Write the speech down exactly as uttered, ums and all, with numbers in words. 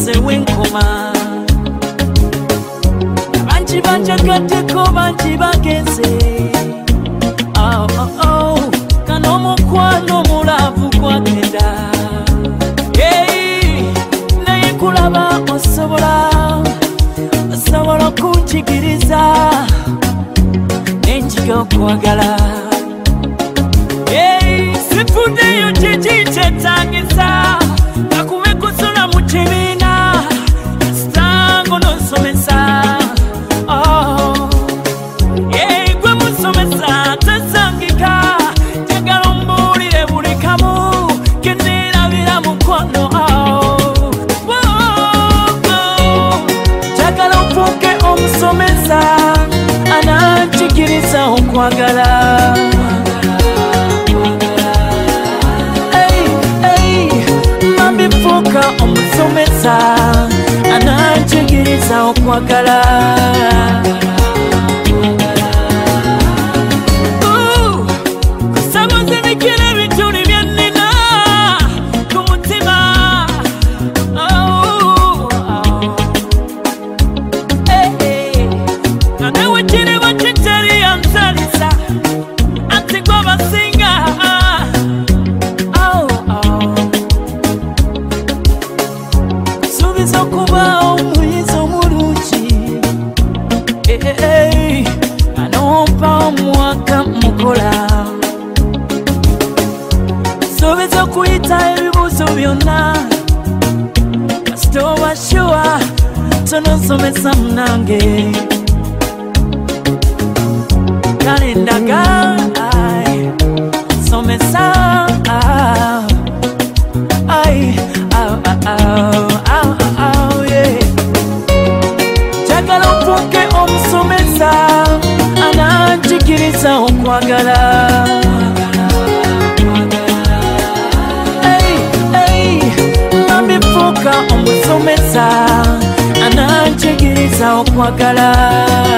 nze wenkoma bangi banjagaddeko bangi bagenze oh, oh, oh. Kano mukwano mulavu gwagenda hey, naye kulaba osobola osobola okunjigiriza nenjiga okwagala hey, sifuddeyo kiki kyetagisa kakube kusula mu kibiina sitango nosomesa oh, hey, gwe musomesa tasangika jagala ombuulire buli kamu kenneerabira mukono oh, oh, jagala ofuuke omusomesa ananjigiriza okwagala fuka omusomesa ananjigiriza okwagala kusabuza emikira ebituli byennina ku mutima nanewe kiriba kitali yansalisa anti gwe basinga kuba omuyizi omulungi anompa omwaka mukola nsuubiza okuyita ebibuuzo byonna kasita oba shuwa tonosomesa munange kale ndaga somesa ai omusomesa ananjigiriza okwagala mamifuuka omusomesa ananjigiriza okwagala